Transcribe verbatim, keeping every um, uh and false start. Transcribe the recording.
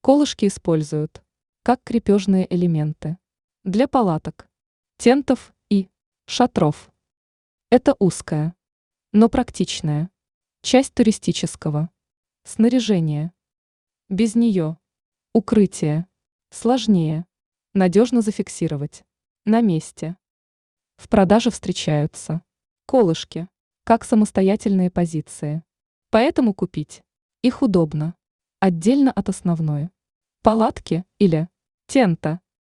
Колышки используют как крепежные элементы для палаток, тентов и шатров. Это узкая, но практичная часть туристического снаряжения. Без нее укрытие сложнее надежно зафиксировать на месте. В продаже встречаются колышки как самостоятельные позиции, поэтому купить их удобно отдельно от основной палатки или тента.